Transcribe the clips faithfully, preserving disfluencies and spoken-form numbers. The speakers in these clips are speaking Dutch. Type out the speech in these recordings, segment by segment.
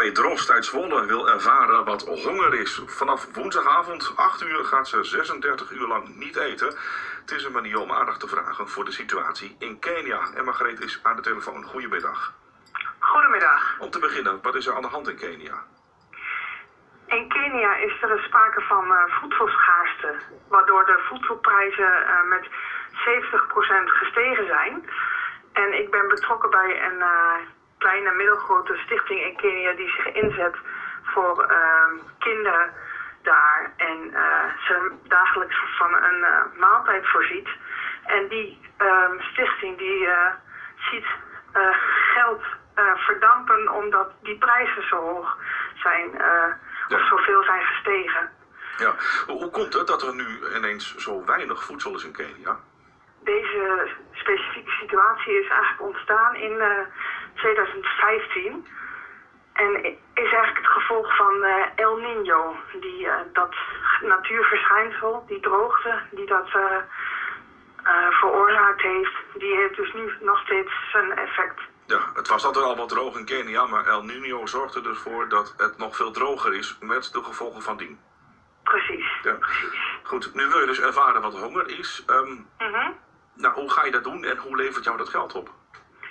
Bij Drost uit Zwolle wil ervaren wat honger is. Vanaf woensdagavond acht uur gaat ze zesendertig uur lang niet eten. Het is een manier om aandacht te vragen voor de situatie in Kenia. En Margreet is aan de telefoon. Goedemiddag. Goedemiddag. Om te beginnen, wat is er aan de hand in Kenia? In Kenia is er sprake van uh, voedselschaarste, waardoor de voedselprijzen uh, met zeventig procent gestegen zijn. En ik ben betrokken bij een uh, kleine middelgrote stichting in Kenia die zich inzet voor uh, kinderen daar en uh, ze dagelijks van een uh, maaltijd voorziet. En die uh, stichting die uh, ziet uh, geld uh, verdampen omdat die prijzen zo hoog zijn. Uh, Ja. Of zoveel zijn gestegen. Ja. Hoe komt het dat er nu ineens zo weinig voedsel is in Kenia? Deze specifieke situatie is eigenlijk ontstaan in uh, twintig vijftien. En is eigenlijk het gevolg van uh, El Niño. Die, uh, dat natuurverschijnsel, die droogte, die dat uh, uh, veroorzaakt heeft. Die heeft dus nu nog steeds zijn effect. Ja, het was altijd al wat droog in Kenia, maar El Niño zorgt er dus voor dat het nog veel droger is met de gevolgen van dien. Precies, Ja. precies. Goed, nu wil je dus ervaren wat honger is. Um, Mm-hmm. Nou, hoe ga je dat doen en hoe levert jou dat geld op?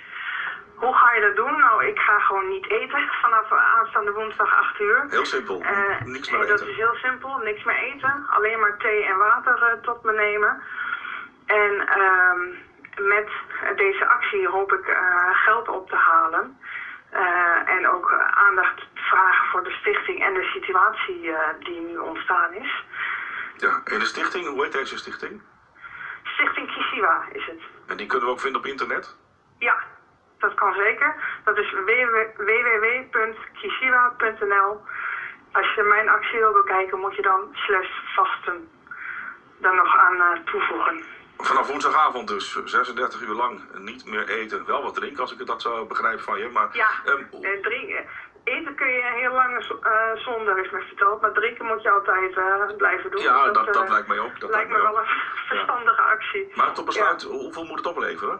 Hoe ga je dat doen? Nou, ik ga gewoon niet eten vanaf aanstaande woensdag acht uur. Heel simpel, Uh, niks meer en dat eten. is heel simpel, niks meer eten. Alleen maar thee en water uh, tot me nemen. En uh, met deze actie hoop ik uh, geld op te halen. Uh, en ook uh, aandacht vragen voor de stichting en de situatie uh, die nu ontstaan is. Ja, en de stichting, hoe heet deze stichting? Stichting Kisiwa is het. En die kunnen we ook vinden op internet? Ja, dat kan zeker. Dat is w w w punt kisiwa punt n l. Als je mijn actie wil bekijken, moet je dan slash vasten daar nog aan uh, toevoegen. Vanaf woensdagavond dus, zesendertig uur lang, niet meer eten. Wel wat drinken als ik het dat zo begrijp van je, maar... Ja, Um, eh, drinken. Eten kun je heel lang uh, zonder, is me verteld. Maar drinken moet je altijd uh, blijven doen. ja, Dus dat, dat uh, lijkt mij ook. Dat lijkt me mij wel ook. een verstandige actie. Maar tot besluit, ja. Hoeveel moet het opleveren?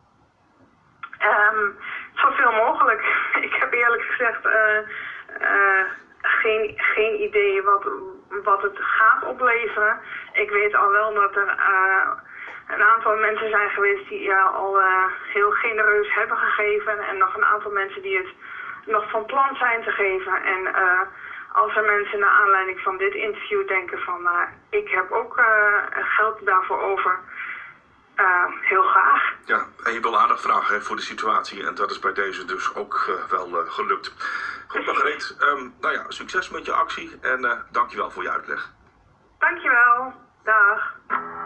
Um, zoveel mogelijk. Ik heb eerlijk gezegd uh, uh, geen, geen idee wat, wat het gaat opleveren. Ik weet al wel dat er uh, een aantal mensen zijn geweest die ja, al uh, heel genereus hebben gegeven. En nog een aantal mensen die het nog van plan zijn te geven. En uh, als er mensen naar aanleiding van dit interview denken van uh, ik heb ook uh, geld daarvoor over. Uh, heel graag. Ja, en je wil aandacht vragen hè, voor de situatie en dat is bij deze dus ook uh, wel uh, gelukt. Goed, Margreet, um, nou ja, succes met je actie en uh, dankjewel voor je uitleg. Dankjewel. Dag.